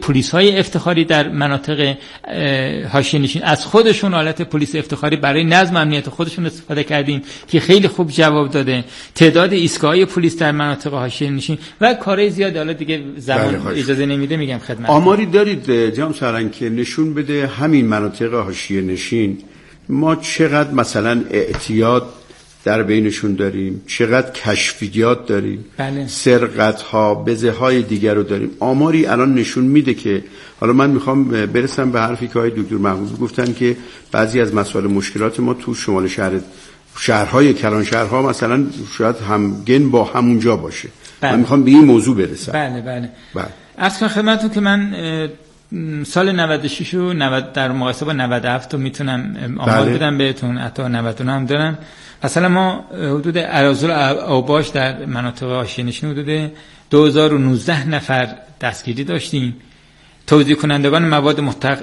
پلیس‌های افتخاری در مناطق حاشیه‌نشین از خودشون حالت پلیس افتخاری برای نظم امنیت خودشون استفاده کردیم که خیلی خوب جواب داده. تعداد ایستگاه‌های پلیس در مناطق حاشیه‌نشین و کارهای زیاد، حالا دیگه زمان اجازه نمیده میگم خدمت. آماری دارید جناب سرهنگ که نشون بده همین مناطق حاشیه‌نشین ما چقدر مثلا اعتیاد در بینشون داریم، چقدر کشفیات داریم، بله. سرقت‌ها، بزه‌های دیگر رو داریم. آماری الان نشون میده که حالا من میخوام برسم به حرفی که آقای دکتر محفوظی گفتن که بعضی از مسائل مشکلات ما تو شمال شهرهای کلان شهرها مثلا شاید همگن با همونجا باشه. بله. من میخوام به این موضوع برسم. بله. عرض کنم خدمتتون که من سال 96 و 90 در مقایسه با 97 تو میتونم آمار بدم بهتون، حتی 99 هم دارم. مثلا ما حدود اراذل اوباش در مناطق حاشیه‌نشین حدود 2019 نفر دستگیری داشتیم. توزیع کنندگان مواد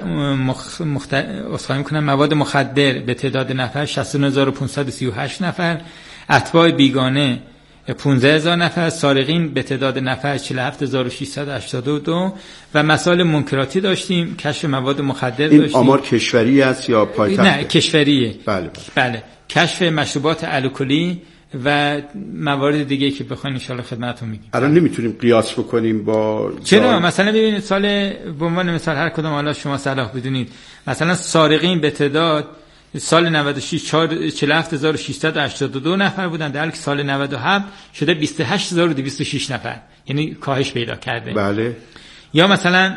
مواد مخدر به تعداد نفر 69538 نفر، اتباع بیگانه 15000 نفر، سارقین به تعداد نفر 47682 و مسائل منکراتی داشتیم. کشف مواد مخدر داشتیم. این آمار کشوری است یا پایتخت؟ نه کشوریه. بله. کشف مشروبات الکلی و موارد دیگه که بخواین ان شاء الله خدمتتون میگیم. الان نمیتونیم قیاس بکنیم با چرا؟ مثلا ببینید سال به عنوان مثال هر کدوم حالا شما صلاح بدونید، مثلا سارقین به تعداد سال 96 47682 نفر بودن، در حالی که سال 97 شده 28226 نفر، یعنی کاهش پیدا کرده. بله. یا مثلا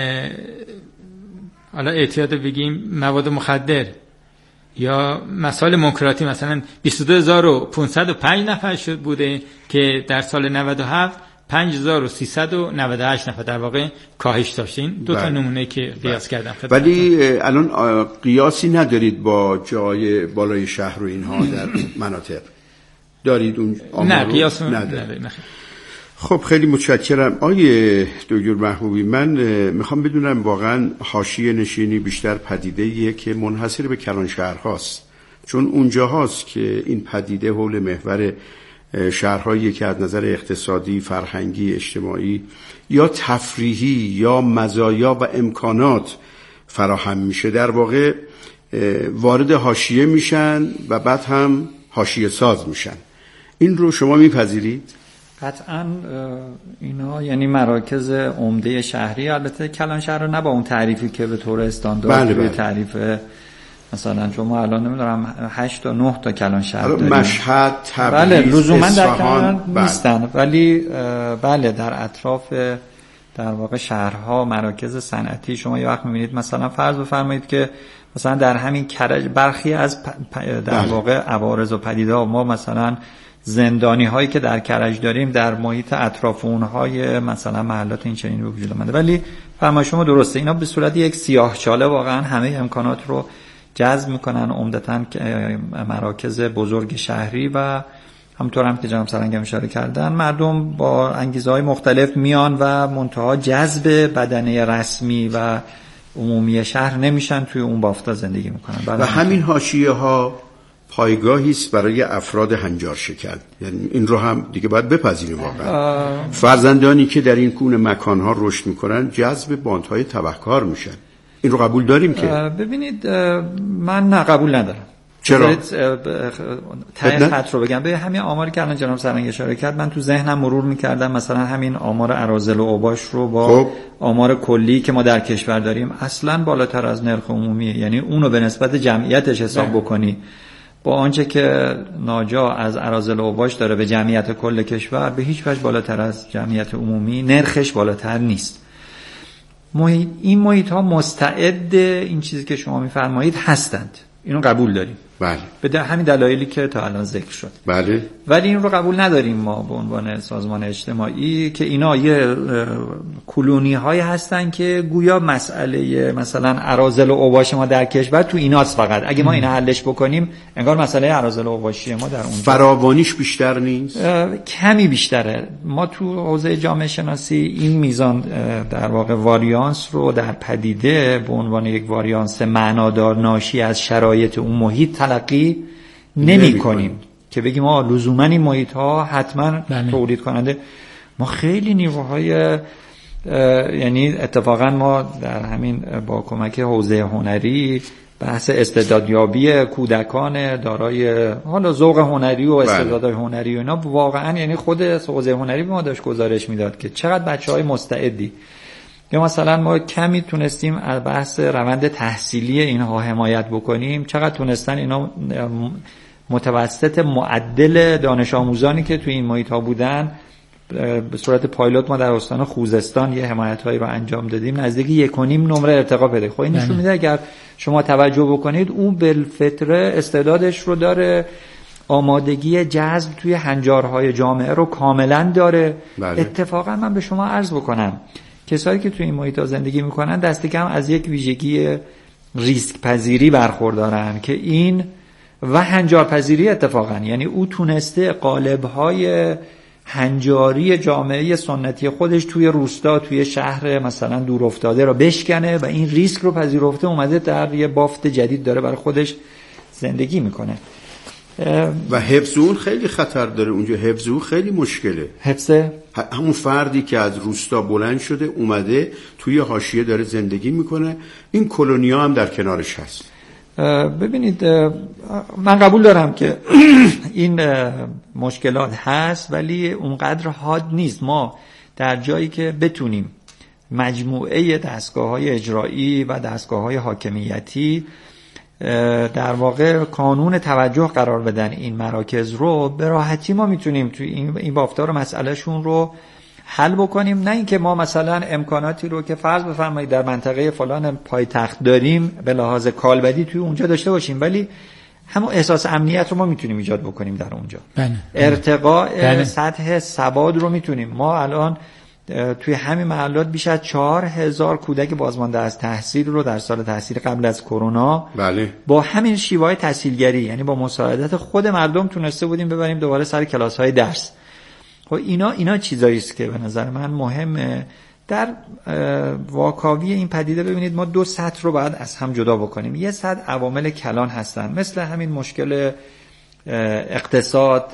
حالا اعتیاد بگیم مواد مخدر یا مسائل منکراتی، مثلا 22505 نفر شد بوده که در سال 97 5398 نفر در واقع کاهش داشتین. دو تا نمونه که قیاس کردم. ولی الان قیاسی ندارید با جای بالای شهر و اینها در مناطق دارید اون آمار؟ نه قیاس ندارید. خب خیلی متشکرم آقای دکتر محبوبی. من میخوام بدونم واقعا حاشیه نشینی بیشتر پدیده‌ایه که منحصر به کلان شهرهاست، چون اونجا هاست که این پدیده حول محور شهرهایی که از نظر اقتصادی، فرهنگی، اجتماعی یا تفریحی یا مزایا و امکانات فراهم میشه در واقع وارد حاشیه میشن و بعد هم حاشیه ساز میشن. این رو شما میپذیرید؟ قطعاً اینا یعنی مراکز عمده شهری، البته کلان شهر رو نه با اون تعریفی که به طور استاندارد به تعریف مثلا شما الان نمیدونم 8 تا 9 تا کلان شهر داریم. مشهد، تبریز، بله لزوما در کلان بله. نیستن، ولی بله در اطراف در واقع شهرها مراکز صنعتی شما یه وقت میبینید، مثلا فرض بفرمایید که مثلا در همین کرج برخی از در واقع عوارض و پدیده‌ها ما مثلا زندانی هایی که در کرج داریم در محیط اطراف اونهای مثلا محلات این چنین رو وجود اومده. ولی فرمای شما درسته، اینا به صورت یک سیاهچاله واقعا همه امکانات رو جذب میکنن، عمدتاً مراکز بزرگ شهری و همونطور هم که جناب سرهنگ اشاره کردن مردم با انگیزه‌های مختلف میان و منتها جذب بدنه رسمی و عمومی شهر نمیشن، توی اون بافتا زندگی میکنن. و همین حاشیه‌ها پایگاهی است برای افراد هنجار شکن، یعنی این رو هم دیگه باید بپذیریم. واقعا فرزندانی که در این گونه مکان‌ها رشد میکنن جذب باندهای تبهکار میشن. این رو قبول داریم که ببینید من نه قبول ندارم. چرا؟ ته خط رو بگم. به همین آماری که الان جناب سرهنگ اشاره کرد من تو ذهنم مرور می‌کردم، مثلا همین آمار اراذل و اوباش رو با آمار کلی که ما در کشور داریم اصلاً بالاتر از نرخ عمومیه. یعنی اونو به نسبت جمعیتش حساب بکنی با آنچه که ناجا از اراذل و اوباش داره به جمعیت کل کشور به هیچ وجه بالاتر از جمعیت عمومی، نرخش بالاتر نیست. این محیط ها مستعد این چیزی که شما میفرمایید هستند، اینو قبول داریم. بله. به همین دلایلی که تا الان ذکر شد. بله. ولی این رو قبول نداریم ما به عنوان سازمان اجتماعی که اینا یه کلونی هایی هستن که گویا مسئله مثلا اراذل و اوباش ما در کشور تو ایناست فقط. اگه ما این حلش بکنیم انگار مسئله اراذل و اوباشی ما در اونجا فراوانیش بیشتر نیست، کمی بیشتره. ما تو حوزه جامعه شناسی این میزان در واقع واریانس رو در پدیده به عنوان یک واریانس معنادار ناشی از شرایط اون محیط تلقی نمی کنیم که بگیم ما لزوما این محیط ها حتما تولید کننده. ما خیلی نیروهای یعنی اتفاقا ما در همین با کمک حوزه هنری بحث استعدادیابی کودکان دارای حالا ذوق هنری و استعدادهای هنری و اینا واقعا، یعنی خود حوزه هنری به ما داشت گزارش میداد که چقدر بچهای مستعدی، یا مثلا ما کمی تونستیم از بحث روند تحصیلی اینها حمایت بکنیم، چقدر تونستن اینا متوسط معدل دانش آموزانی که توی این محیط ها بودن به صورت پایلوت ما در استان خوزستان یه حمایت‌هایی رو انجام دادیم، نزدیک 1.5 نمره ارتقا پیدا کرد. خب این نشون میده اگر شما توجه بکنید اون بالفطره استعدادش رو داره، آمادگی جذب توی هنجارهای جامعه رو کاملا داره. اتفاقا من به شما عرض بکنم کسایی که توی این محیط‌ها زندگی میکنن دست کم از یک ویژگی ریسک پذیری برخوردارن که این و هنجار پذیری اتفاقا، یعنی او تونسته قالب‌های هنجاری جامعه سنتی خودش توی روستا توی شهر مثلا دور افتاده رو بشکنه و این ریسک رو پذیرفته اومده در یه بافت جدید داره برای خودش زندگی میکنه. و حفظ اون خیلی خطر داره اونجا، حفظ اون خیلی مشکله. حفظ همون فردی که از روستا بلند شده اومده توی حاشیه داره زندگی میکنه، این کلونیا هم در کنارش هست. ببینید من قبول دارم که این مشکلات هست ولی اونقدر حاد نیست. ما در جایی که بتونیم مجموعه دستگاه‌های اجرایی و دستگاه‌های حاکمیتی در واقع کانون توجه قرار بدن این مراکز رو، به راحتی ما میتونیم توی این بافتار مسئلهشون رو حل بکنیم. نه اینکه ما مثلا امکاناتی رو که فرض بفرمایید در منطقه فلان پایتخت داریم به لحاظ کالبدی توی اونجا داشته باشیم، ولی همون احساس امنیت رو ما میتونیم ایجاد بکنیم در اونجا. ارتقاء سطح سواد رو میتونیم. ما الان توی همین محلات بیش از 4000 کودک بازمانده از تحصیل رو در سال تحصیل قبل از کرونا با همین شیوه‌های تحصیلگری، یعنی با مساعدت خود مردم تونسته بودیم ببریم دوباره سر کلاس‌های درس. خب اینا چیزایی است که به نظر من مهمه در واکاوی این پدیده. ببینید ما دو سطح رو باید از هم جدا بکنیم. یه سطح عوامل کلان هستن مثل همین مشکل اقتصاد،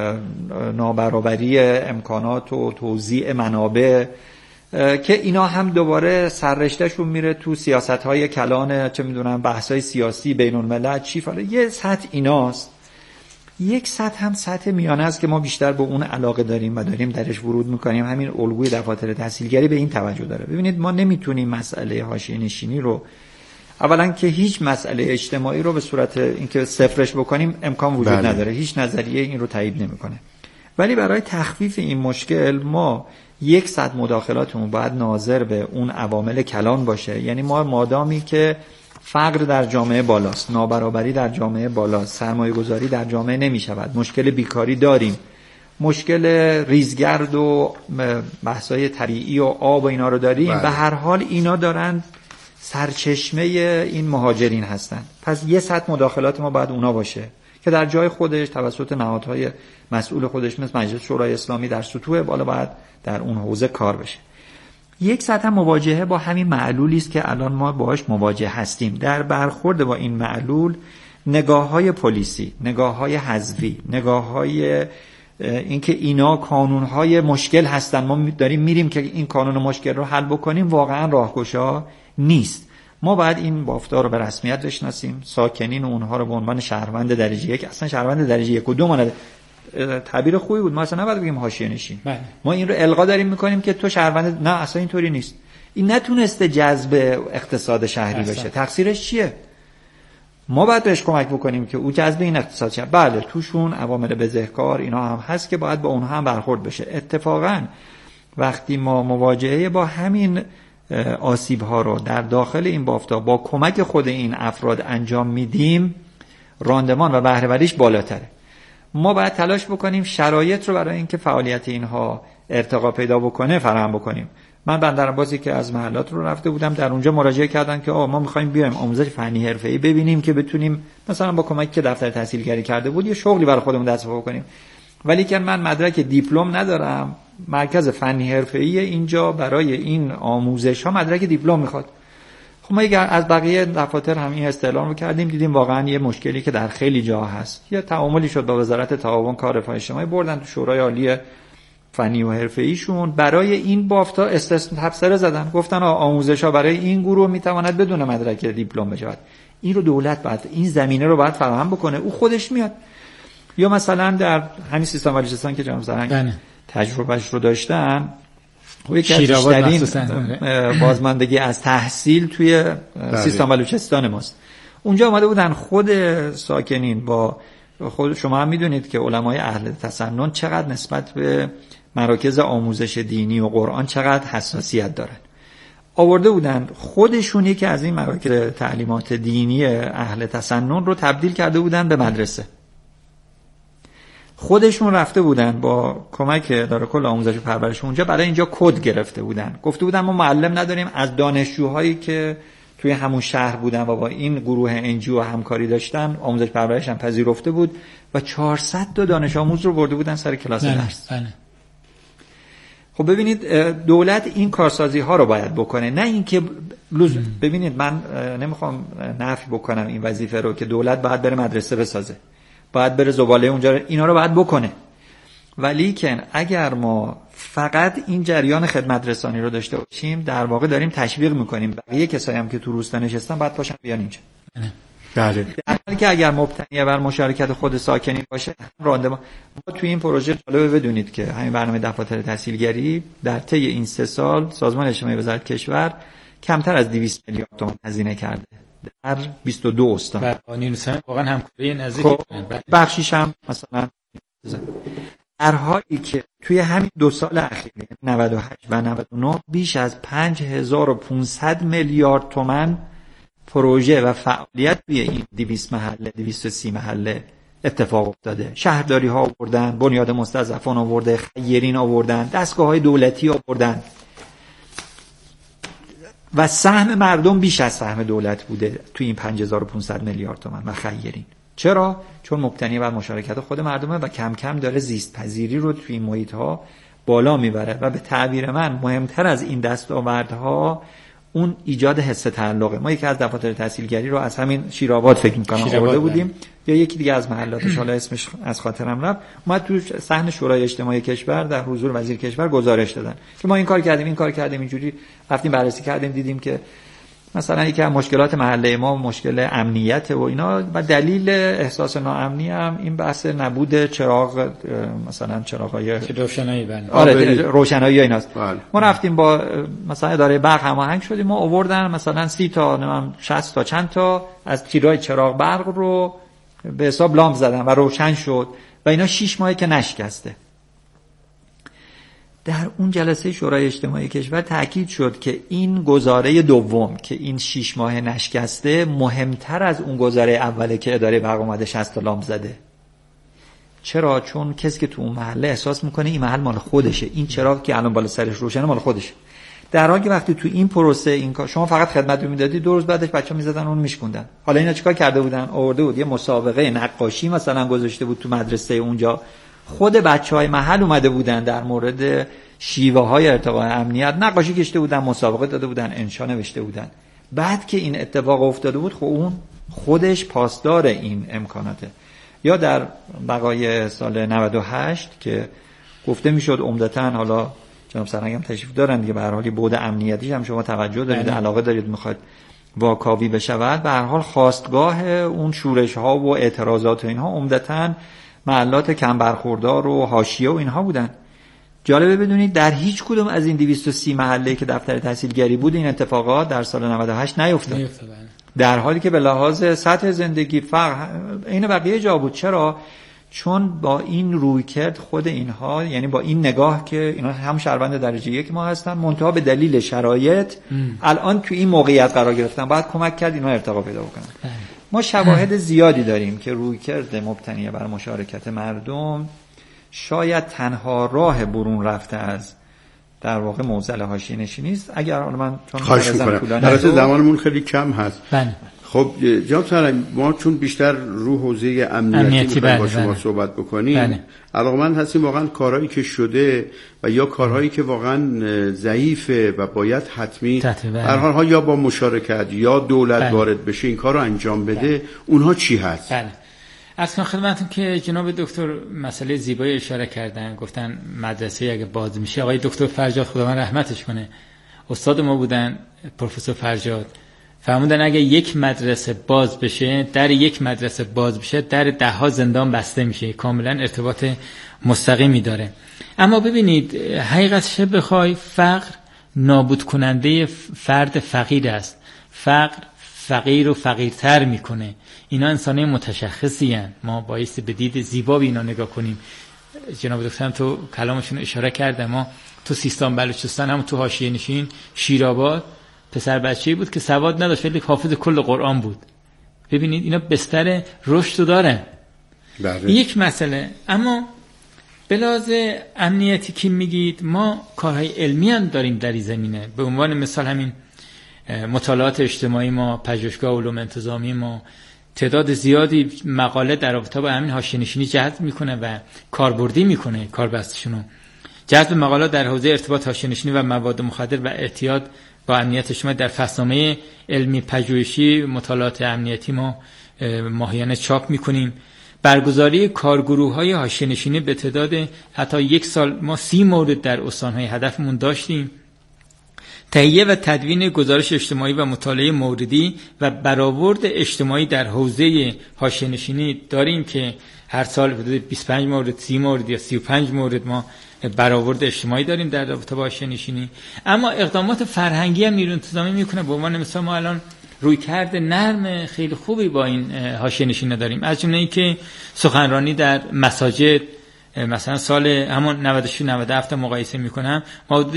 نابرابری امکانات و توزیع منابع که اینا هم دوباره سررشتهشون میره تو سیاست‌های کلان، چه میدونم بحث‌های سیاسی بین الملل چی فلان. یه سطح ایناست. یک سطح هم سطح میانه است که ما بیشتر به اون علاقه داریم و داریم درش ورود میکنیم. همین الگوی دفاتر تحصیلگری به این توجه داره. ببینید ما نمیتونیم مسئله حاشیه نشینی رو، اولا که هیچ مسئله اجتماعی رو به صورت اینکه صفرش بکنیم امکان وجود نداره، هیچ نظریه این رو تایید نمیکنه. ولی برای تخفیف این مشکل ما یک سطح مداخلاتمون باید ناظر به اون عوامل کلان باشه. یعنی ما مادامی که فقر در جامعه بالاست، نابرابری در جامعه بالاست، سرمایه گذاری در جامعه نمی شود، مشکل بیکاری داریم، مشکل ریزگرد و بحث‌های طبیعی و آب و اینا رو داریم، به هر حال اینا دارن سرچشمه این مهاجرین هستن. پس یه سطح مداخلات ما باید اونا باشه که در جای خودش توسط نهادهای مسئول خودش مثل مجلس شورای اسلامی در سطوح بالا باید در اون حوزه کار بشه. یک سطح مواجهه با همین معلولی است که الان ما باهاش مواجه هستیم. در برخورد با این معلول نگاه‌های پلیسی، نگاه‌های حذفی، نگاه‌های اینکه اینا کانون‌های مشکل هستن، ما داریم میریم که این کانون مشکل رو حل بکنیم، واقعا راهگشا نیست. ما باید این بافتار رو به رسمیت بشناسیم، ساکنین اونها رو به عنوان شهروند درجه یک، اصلا شهروند درجه یک و دو مانده تعبیر خوبی بود، ما اصلا نباید بگیم حاشیه نشین. ما این رو القا داریم میکنیم که تو شهروند، نه اصلا اینطوری نیست. این نتونسته جذب اقتصاد شهری بشه، تقصیرش چیه؟ ما باید بهش کمک بکنیم که او جذب این اقتصاد شه. بله توشون عوامل بزهکار اینا هم هست که باید با اونها هم برخورد بشه. اتفاقا وقتی ما مواجهه با همین آسیب ها رو در داخل این بافتا با کمک خود این افراد انجام میدیم، راندمان و بهره وریش بالاتره. ما باید تلاش بکنیم شرایط رو برای اینکه فعالیت اینها ارتقا پیدا بکنه فراهم بکنیم. من بندرعباسی که از محلات رو رفته بودم، در اونجا مراجعه کردن که ما می‌خوایم بیایم آموزش فنی حرفه‌ای ببینیم که بتونیم مثلا با کمکی که دفتر تحصیلگری کرده بود یه شغلی برای خودمون دست پا بکنیم، ولی که من مدرک دیپلم ندارم. مرکز فنی حرفه‌ای اینجا برای این آموزش‌ها مدرک دیپلم می‌خواد. خب ما اگر از بقیه دفاتر هم این استعلام رو کردیم، دیدیم واقعا یه مشکلی که در خیلی جا هست. یه تعاملی شد با وزارت تعاون کار رفاه اجتماعی، بردن تو شورای عالی فنی و حرفه‌ایشون برای این بافتا تبصره زدن، گفتن آموزش‌ها برای این گروه میتواند بدون مدرک دیپلم بشود. این رو دولت باید این زمینه رو باید فراهم بکنه، او خودش میاد. یا مثلا در همین سیستان بلوچستان که جناب زرنگ تجربهش رو داشتن، یکی از بیشترین بازماندگی از تحصیل توی سیستان بلوچستان ماست. اونجا اومده بودن خود ساکنین، با خود شما هم میدونید که علمای اهل تسنن چقدر نسبت به مراکز آموزش دینی و قرآن چقدر حساسیت دارن. آورده بودن خودشون یکی از این مراکز تعلیمات دینی اهل تسنن رو تبدیل کرده بودن به مدرسه. خودشون رفته بودن با کمک اداره کل آموزش و پرورش اونجا برای اینجا کد گرفته بودن، گفته بودن ما معلم نداریم، از دانشجوهایی که توی همون شهر بودن و با این گروه انجیو همکاری داشتن آموزش پرورش هم پذیرفته بود و 400 تا دانش آموز رو برده بودن سر کلاس درس. خب ببینید دولت این کارسازی ها رو باید بکنه، نه اینکه ببینید من نمیخوام نفی بکنم این وظیفه رو که دولت باید بره مدرسه بسازه، باید بره زباله اونجا، اینا رو باید بکنه، ولی که اگر ما فقط این جریان خدمت رسانی رو داشته باشیم در واقع داریم تشویق میکنیم بقیه کسایی هم که تو روستا نشستن باید پاشن بیان اینجا. بله. در حالی که اگر مبتنی بر مشارکت خود ساکنین باشه راندمان. ما توی این پروژه جالبه بدونید که همین برنامه دفاتر تحصیلگری در طی این 3 سال سازمان اجتماعی وزارت کشور کمتر از 200 میلیارد تومان هزینه کرده در 22 استان. بله واقعا همکاری نزدیک. بخشیش هم مثلا در حالی که توی همین 2 سال اخیر 98 و 99 بیش از 5500 میلیارد تومان پروژه و فعالیت توی این 200 محله 230 محله اتفاق افتاده. شهرداری ها آوردن، بنیاد مستضعفان آورده، خیرین آوردن، دستگاه های دولتی آوردن و سهم مردم بیش از سهم دولت بوده توی این 5500 میلیارد تومان و خیرین. چرا؟ چون مبتنی بر مشارکت خود مردمه و کم کم داره زیست پذیری رو توی این محیط ها بالا میبره و به تعبیر من مهمتر از این دستاوردها اون ایجاد حس تعلقه. ما یکی از دفاتر تحصیلگری رو از همین شیرآباد فکر می‌کنم آورده بودیم یا یکی دیگه از محلاتش، حالا اسمش از خاطرم رفت، اومد تو صحن شورای اجتماعی کشور در حضور وزیر کشور گزارش دادن که ما این کار کردیم اینجوری رفتیم بررسی کردیم دیدیم که مثلا یکی از مشکلات محله ما مشکل امنیت و اینا و دلیل احساس ناامنی هم این بحث نبود چراغ، مثلا چراغ‌های روشنایی. بله آره روشنایی ایناست. ما رفتیم با مثلا اداره برق هماهنگ شدیم، ما آوردن مثلا 30 تا 60 تا چند تا از تیرای چراغ برق رو به حساب لامپ زدن و روشن شد و اینا 6 ماهه که نشکسته. در اون جلسه شورای اجتماعی کشور تأکید شد که این گزاره دوم که این 6 ماه نشکسته مهمتر از اون گزاره اوله که اداره برق اومده 60 تا لامپ زده. چرا؟ چون کسی که تو اون محله احساس میکنه این محل مال خودشه، این چراغ که الان بالا سرش روشنه مال خودشه، در حالی که وقتی تو این پروسه این کار شما فقط خدمت رو میدادی 2 روز بعدش بچه‌ها میزدن اون میشکوندن. حالا اینا چیکار کرده بودن؟ آورده بود یه مسابقه نقاشی مثلا گذاشته بود تو مدرسه اونجا، خود بچهای محل اومده بودن در مورد شیوه های ارتقاء امنیت نقاشی کشیده بودن، مسابقه داده بودن، انشا نوشته بودن. بعد که این اتفاق افتاده بود خب اون خودش پاسدار این امکاناته. یا در بقای سال 98 که گفته میشد عمدتاً، حالا جناب سرهنگ هم تشریف دارن دیگه، به هر حال بود امنیتیش هم شما توجه دارید، علاقه دارید میخواد واکاوی بشود، به هر حال خواستگاه اون شورش ها و اعتراضات و اینها عمدتاً محلات کم برخوردار و حاشیه و اینها بودن. جالبه بدونید در هیچ کدوم از این 230 محله که دفتر تحصیلگری بود این اتفاقات در سال 98 نیفتاد، در حالی که به لحاظ سطح زندگی فرق این بقیه جا بود. چرا؟ چون با این رویکرد خود اینها، یعنی با این نگاه که اینا هم شهروند درجه 1 ما هستن منتها به دلیل شرایط الان تو این موقعیت قرار گرفتن، باید کمک کرد اینا ارتقا پیدا بکنن. ما شواهد زیادی داریم که رویکرد مبتنی بر مشارکت مردم شاید تنها راه برون رفته از در واقع معضل حاشیه نشینی است. اگر من چون البته زمانمون خیلی کم هست. بله. خب جناب سرهنگ، ما چون بیشتر رو حوزه امنیتی با شما صحبت بکنیم، علاقمند هستیم واقعا کارهایی که شده و یا کارهایی که واقعا ضعیفه و باید حتمی هر حال یا با مشارکت یا دولت وارد بشه این کار رو انجام بده، اونها چی هست؟ عرض کنم خدمتتون که جناب دکتر مسئله زیبایی اشاره کردن، گفتن مدرسه اگه باز میشه، آقای دکتر فرجاد خداوند رحمتش کنه استاد ما بودن، پروفسور فرجاد فرمودن اگه یک مدرسه باز بشه، در یک مدرسه باز بشه، در 10 زندان بسته میشه. کاملا ارتباط مستقیمی داره. اما ببینید حقیقتش بخوای فقر نابود کننده فرد فقیر است. فقر فقیر رو فقیرتر میکنه. اینا انسانای متشخصی هستند. ما بایستی به دید زیبا به اینا نگاه کنیم. جناب دکترم تو کلامشون اشاره کرده، ما تو سیستان بلوچستان هم تو حاشیه نشین شیرآباد پسر بچه‌ای بود که سواد نداشت ولی حافظ کل قرآن بود. ببینید اینا بستر رشد داره. بله. یک مسئله. اما به لحاظ امنیتی که میگید، ما کارهای علمی هم داریم در این زمینه. به عنوان مثال همین مطالعات اجتماعی ما، پژوهشگاه علوم انتظامی ما تعداد زیادی مقاله در رابطه با همین حاشیه‌نشینی جذب میکنه و کاربردی میکنه. کاربستشونو جذب مقالات در حوزه ارتباط حاشیه‌نشینی و مواد مخدر و اعتیاد با امنیت اجتماعی در فصلنامه علمی پژوهشی مطالعات امنیتی ما ماهیانه چاپ میکنیم. برگزاری کارگروه‌های حاشیه‌نشینی به تعداد حتی 1 سال ما 30 مورد در استان‌های هدفمون داشتیم. تهیه و تدوین گزارش اجتماعی و مطالعه موردی و برآورد اجتماعی در حوزه حاشیه‌نشینی داریم که هر سال حدود 25 مورد، 30 مورد یا 35 مورد ما برآورد اجتماعی داریم در رابطه با حاشیه‌نشینی. اما اقدامات فرهنگی هم نیروی انتظامی میکنه. به عنوان مثال ما الان رویکرد نرم خیلی خوبی با این حاشیه‌نشینا داریم، از جمله اینکه سخنرانی در مساجد، مثلا سال همون 96 97 مقایسه میکنم ما حدود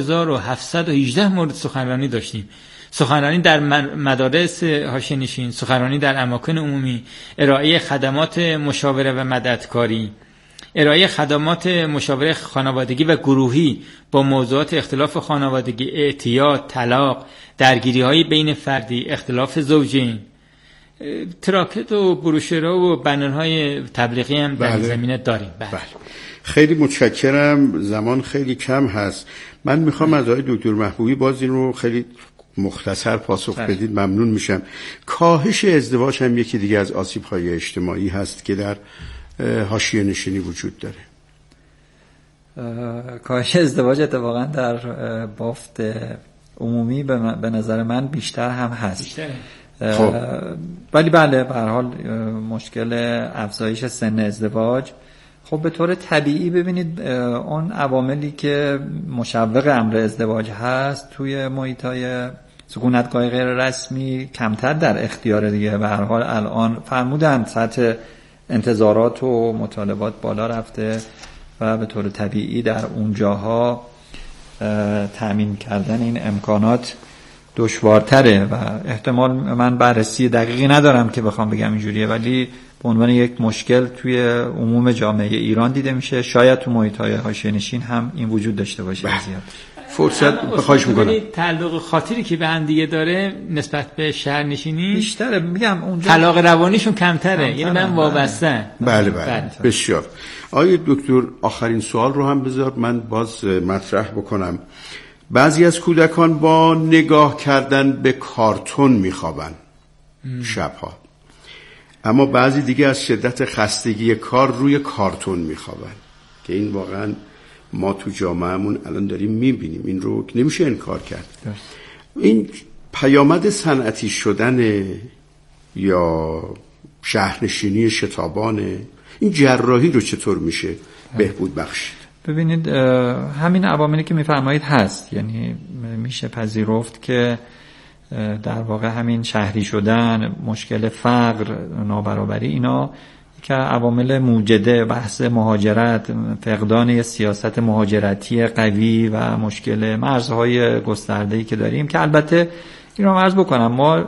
4718 مورد سخنرانی داشتیم. سخنرانی در مدارس حاشیه‌نشین، سخنرانی در اماکن عمومی، ارائه خدمات مشاوره و مددکاری، ارائه خدمات مشاوره خانوادگی و گروهی با موضوعات اختلاف خانوادگی، اعتیاد، طلاق، درگیری‌های بین فردی، اختلاف زوجین، تراکت و بروشورها و بنرهای تبلیغی هم در بله. زمینه داریم. بله. خیلی متشکرم. زمان خیلی کم هست. من میخوام از آقای دکتر محبوبی باز این رو خیلی مختصر پاسخ بدید، ممنون میشم. کاهش ازدواج هم یکی دیگه از آسیب‌های اجتماعی هست که در حاشیه‌نشینی وجود داره. کاهش ازدواج اتفاقا در بافت عمومی به نظر من بیشتر هم هست. بیشتره. ولی بله به هر حال مشکل افزایش سن ازدواج، خب به طور طبیعی ببینید اون عواملی که مشوق امر ازدواج هست توی محیط‌های سکونتگاه غیر رسمی کمتر در اختیار دیگه. به هر حال الان فرمودن سطح انتظارات و مطالبات بالا رفته و به طور طبیعی در اونجاها تأمین کردن این امکانات دشوارتره و احتمال من بررسی دقیقی ندارم که بخوام بگم اینجوریه، ولی به عنوان یک مشکل توی عموم جامعه ایران دیده میشه. شاید تو محیط‌های حاشیه‌نشین هم این وجود داشته باشه. زیاد فرصت بخواهش میکنم. تعلق خاطری که به هم دیگه داره نسبت به شهرنشینی بیشتره. میگم اونجا طلاق روانیشون کمتره، یعنی من وابسته. بله. بسیار. آقای دکتر آخرین سوال رو هم بذار من باز مطرح بکنم. بعضی از کودکان با نگاه کردن به کارتون میخوابن شبها، اما بعضی دیگه از شدت خستگی کار روی کارتون میخوابن که این واقعا ما تو جامعهمون الان داریم میبینیم. این رو نمیشه انکار کرد. این پیامد صنعتی شدن یا شهرنشینی شتابانه، این جراحی رو چطور میشه بهبود بخشید؟ ببینید همین عواملی که میفرمایید هست، یعنی میشه پذیرفت که در واقع همین شهری شدن، مشکل فقر، نابرابری، اینا که عوامل موجده بحث مهاجرت، فقدان سیاست مهاجرتی قوی و مشکل مرزهای گسترده‌ای که داریم، که البته این رو عرض بکنم ما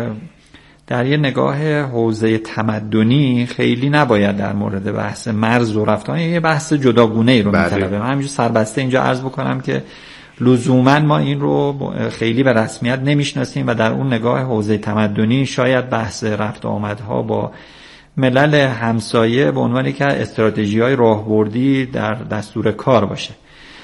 در یه نگاه حوزه تمدنی خیلی نباید در مورد بحث مرز و رفتن یه بحث جداگونه‌ای رو می‌طلبه. من همینجور سربسته اینجا عرض بکنم که لزوما ما این رو خیلی به رسمیت نمیشناسیم و در اون نگاه حوزه تمدنی شاید بحث رفت آمدها با ملل همسایه به عنوان که استراتژی‌های راهبردی در دستور کار باشه.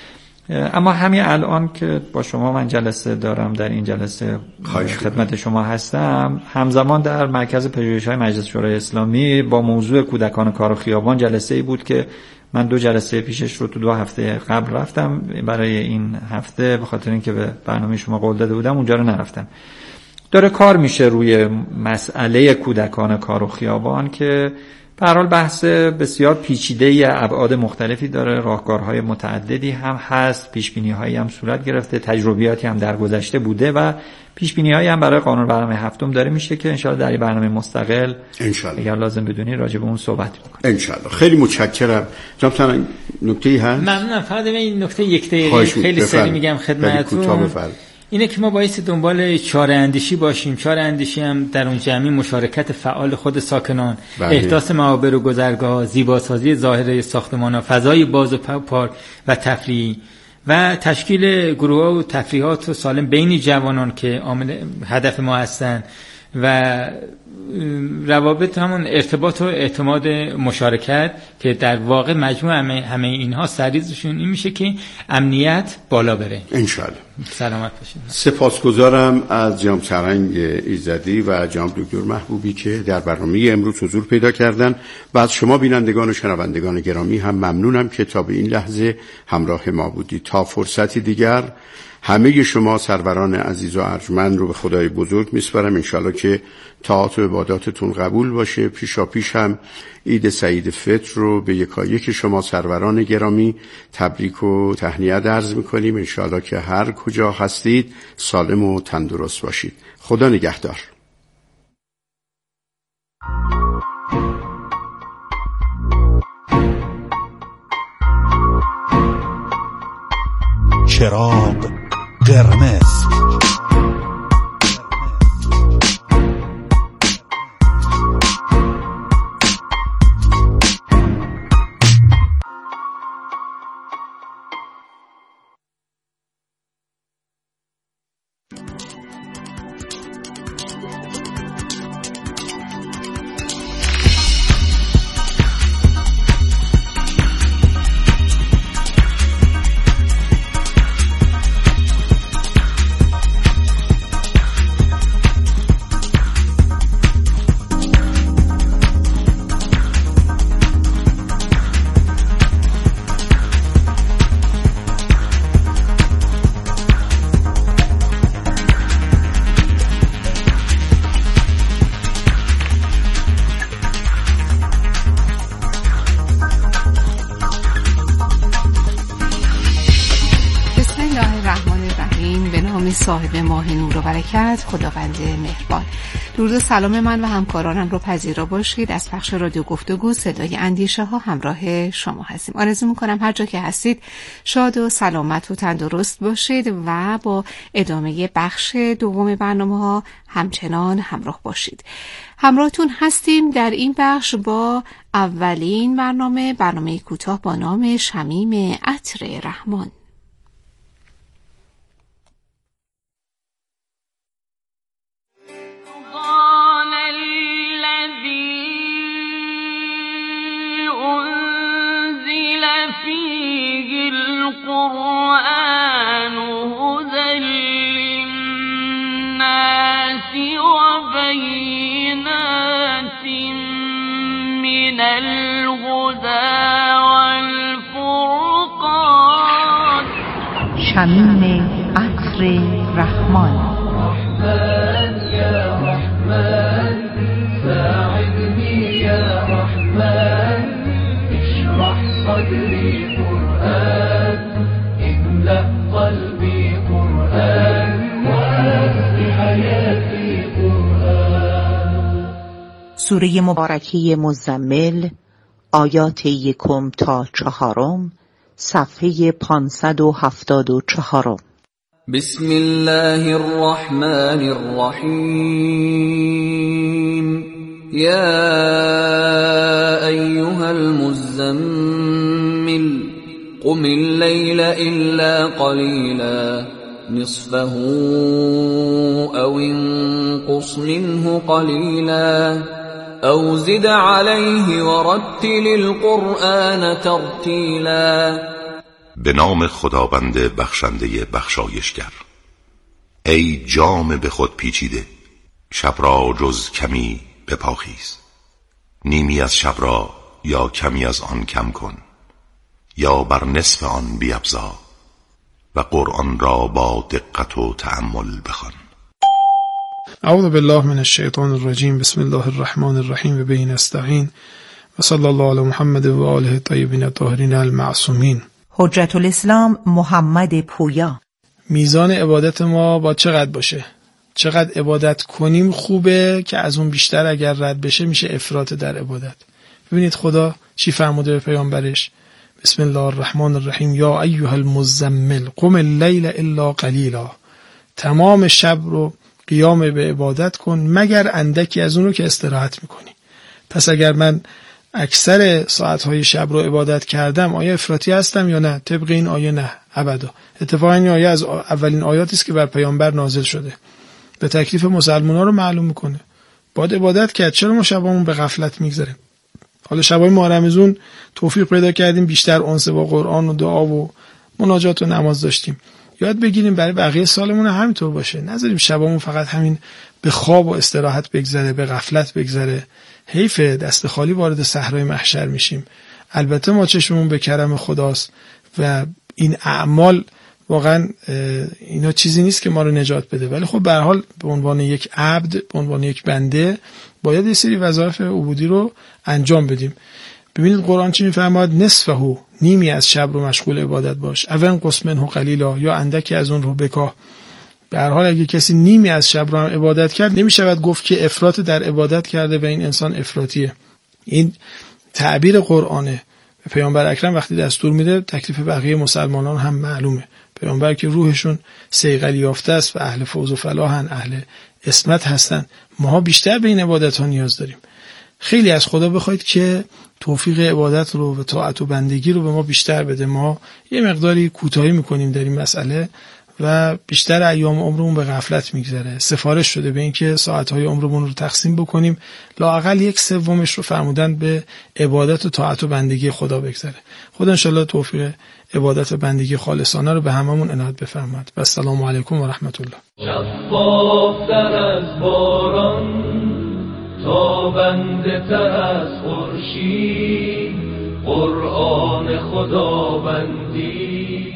اما همین الان که با شما من جلسه دارم، در این جلسه خدمت شما هستم، همزمان در مرکز پژوهش‌های مجلس شورای اسلامی با موضوع کودکان کار و خیابان جلسه‌ای بود که من 2 جلسه پیشش رو تو 2 هفته قبل رفتم، برای این هفته به خاطر اینکه به برنامه شما قول داده بودم اونجا رو نرفتم. داره کار میشه روی مسئله کودکان کار و خیابان که به هر حال بحث بسیار پیچیده ابعاد مختلفی داره، راهکارهای متعددی هم هست، پیشبینی‌هایی هم صورت گرفته، تجربیاتی هم در گذشته بوده و پیشبینی‌هایی هم برای قانون برنامه هفتم داره میشه که انشالله در این برنامه مستقل اگر لازم بدونی راجع به اون صحبت می‌کنیم انشالله. خیلی متشکرم. جناب نکته‌ای هست؟ ممنونم. فقط این نکته یک دقیقه خیلی سریع میگم خدمتتون. اینه که ما باعث دنبال چاره اندیشی باشیم. چاره اندیشی هم در اون جمعی مشارکت فعال خود ساکنان، احداث معابر و گذرگاه، زیباسازی ظاهره ساختمان‌ها، فضای باز و پارک و تفریحی و تشکیل گروه‌ها و تفریحات و سالم بین جوانان که عامل هدف ما هستن و روابط همون ارتباط و اعتماد مشارکت که در واقع مجموع همه اینها سریزشون این میشه که امنیت بالا بره انشالله. سلامت باشید. سپاسگزارم از جناب سرنگ ایزدی و جناب دکتر محبوبی که در برنامه امروز حضور پیدا کردن و از شما بینندگان و شنوندگان گرامی هم ممنونم که تا به این لحظه همراه ما بودید. تا فرصتی دیگر همه شما سروران عزیز و ارجمند رو به خدای بزرگ میسپارم. انشالله که طاعات و عباداتتون قبول باشه. پیشا پیش هم عید سعید فطر رو به یکایک شما سروران گرامی تبریک و تهنیت عرض میکنیم. انشالله که هر کجا هستید سالم و تندرست باشید. خدا نگهدار. چراغ قرمز. صاحب ماه نور و برکت، خداوند مهربان. درود و سلام من و همکارانم رو پذیرا باشید. از پخش رادیو گفتگو صدای اندیشه ها همراه شما هستیم. آرزو میکنم هر جا که هستید شاد و سلامت و تندرست باشید و با ادامه بخش دوم برنامه ها همچنان همراه باشید. همراهتون هستیم در این بخش با اولین برنامه کوتاه با نام شمیم عطر رحمان. القرآن هدى للناس وبينات من الهدى والفرقان. شمیم عطر رحمان. رحمن یا رحمن ساعدني يا رحمن اشرح صدري قرآن املأ قلبي قرآن واسق حياتي قرآن. سوره مبارکه مزمل، آیات 1 تا 4، صفحه 574. بسم الله الرحمن الرحیم. یا ایها المزمل قم الليل إلا قليلا نصفه أو انقص منه قليلا أو زد عليه ورتل القرآن ترتيلا. به نام خداوند بخشنده بخشایشگر. ای جام به خود پیچیده، شب را جز کمی بپاخیز. نیمی از شب را یا کمی از آن کم کن، یا بر نصف آن بیفزا و قرآن را با دقت و تأمل بخوان. اعوذ بالله من الشیطان الرجیم. بسم الله الرحمن الرحیم و به نستعین و صلی الله علی محمد و آله الطیبین الطاهرین المعصومین. حجت الاسلام محمد پویا. میزان عبادت ما با چقدر باشه؟ چقدر عبادت کنیم خوبه که از اون بیشتر اگر رد بشه میشه افراط در عبادت. ببینید خدا چی فرموده به پیامبرش. بسم الله الرحمن الرحیم. یا ایها المزمل قم اللیل الا قلیلا. تمام شب رو قیام به عبادت کن مگر اندکی از اون رو که استراحت میکنی. پس اگر من اکثر ساعتهای شب رو عبادت کردم آیا افراطی هستم یا نه؟ طبق این آیه نه، ابدا. اتفاقا این آیه از اولین آیاتی است که بر پیامبر نازل شده، به تکلیف مسلمان‌ها رو معلوم میکنه. باید عبادت کرد. چرا ما شبامون به غفلت میگذاریم؟ حالا شبای ماه رمضان توفیق پیدا کردیم بیشتر انس با قرآن و دعا و مناجات و نماز داشتیم. یاد بگیریم برای بقیه سالمون همینطور باشه. نذاریم شبامون فقط همین به خواب و استراحت بگذره، به غفلت بگذره. حیفه، دست خالی وارد صحرای محشر میشیم. البته ما چشممون به کرم خداست و این اعمال واقعا اینا چیزی نیست که ما رو نجات بده، ولی خب به هر حال به عنوان یک عبد، به عنوان یک بنده باید یه سری وظایف عبودی رو انجام بدیم. ببینید قرآن چی میفرماد؟ نصفه، نیمی از شب رو مشغول عبادت باش. اون قسمنه قلیلا، یا اندکی از اون رو بکاه. به هر حال اگه کسی نیمی از شب رو هم عبادت کرد نمیشود گفت که افراط در عبادت کرده و این انسان افراطیه. این تعبیر قرآنه. پیامبر اکرم وقتی دستور میده تکلیف بقیه مسلمانان هم معلومه. پیامبر که روحشون صیقل یافته است و اهل فوز و فلاحن، اهل عصمت هستن، ما بیشتر به این عبادت ها نیاز داریم. خیلی از خدا بخواید که توفیق عبادت رو و طاعت و بندگی رو به ما بیشتر بده. ما یه مقداری کوتاهی میکنیم در این مسئله و بیشتر ایام عمرمون به غفلت میگذره. سفارش شده به این که ساعتهای عمرمون رو تقسیم بکنیم، لااقل 1/3 رو فرمودن به عبادت و طاعت و بندگی خدا بگذره. خدا انشالله توفیق عبادت و بندگی خالصانه رو به هممون عنایت بفرماید. و السلام علیکم و رحمت الله. شفافتر از باران، تابنده تر از خورشید، قرآن خداوندی.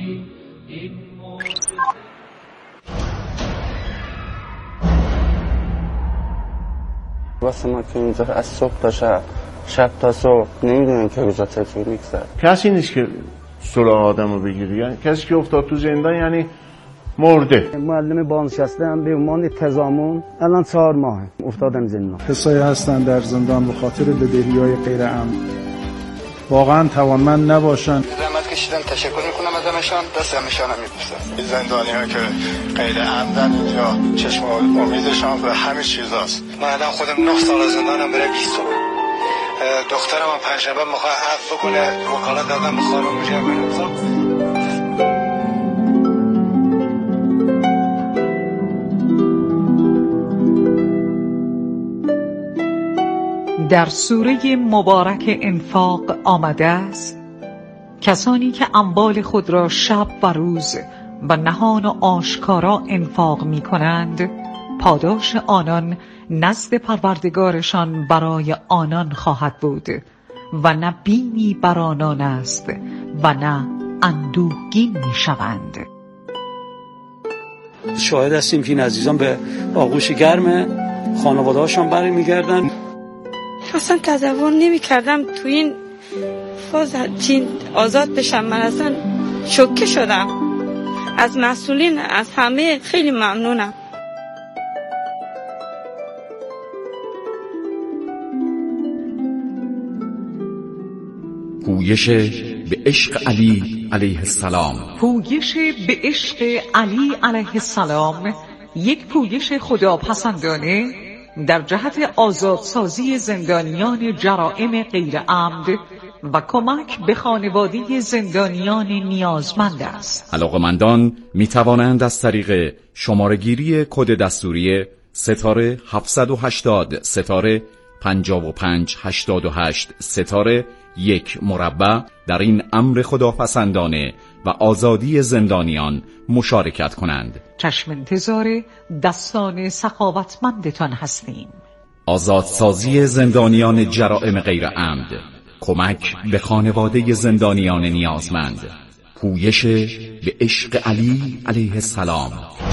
واسه ما که اینجا از صبح تا شب، شب تا صبح نمیدونن که روزا چطور میگذره. کسی نیست که صلاح آدمو بگیره، یعنی کسی که افتاد تو زندان یعنی مرده. معلم بازنشسته هم به عنوان تضامن الان 4 ماه افتادم زندان. کسایی هستن در زندان به خاطر بدهی‌های غیر عمد واقعا توانمند نباشن. زحمت کشیدن، تشکر میکنم ازشان، دست همشان هم میبوسم. این زندانی‌ها که غیر عمدن اینجا چشم امیدشان به همه چیزاست. من الان خودم 9 سال زندانم برای 20 سال. دخترم هم پنجشنبه میخواد عفو کنه، وکالت دادم به خانم مجیر بنوزم. در سوره مبارک انفاق آمده است: کسانی که اموال خود را شب و روز و نهان و آشکارا انفاق می کنند، پاداش آنان نزد پروردگارشان برای آنان خواهد بود و نه بینی بر آنان است و نه اندوهگین می شوند. شاهد هستیم که این عزیزان به آغوش گرم خانواده هاشان بر می گردن. اصلا تصور نمی کردم تو این فاز چین آزاد بشم. من اصلا شوکه شدم. از مسئولین، از همه خیلی ممنونم. پویش به عشق علی علیه السلام. پویش به عشق علی علیه السلام یک پویش خداپسندانه در جهت آزادسازی زندانیان جرائم غیر عمد و کمک به خانواده زندانیان نیازمند است. علاقه‌مندان می توانند از طریق شماره‌گیری کد دستوری ستاره 780 ستاره 5588*1 در این امر خداپسندانه و آزادی زندانیان مشارکت کنند. چشم انتظار دستان سخاوتمندتان هستیم. آزادسازی زندانیان جرائم غیر عمد، کمک به خانواده زندانیان نیازمند، پویش به عشق علی علیه السلام.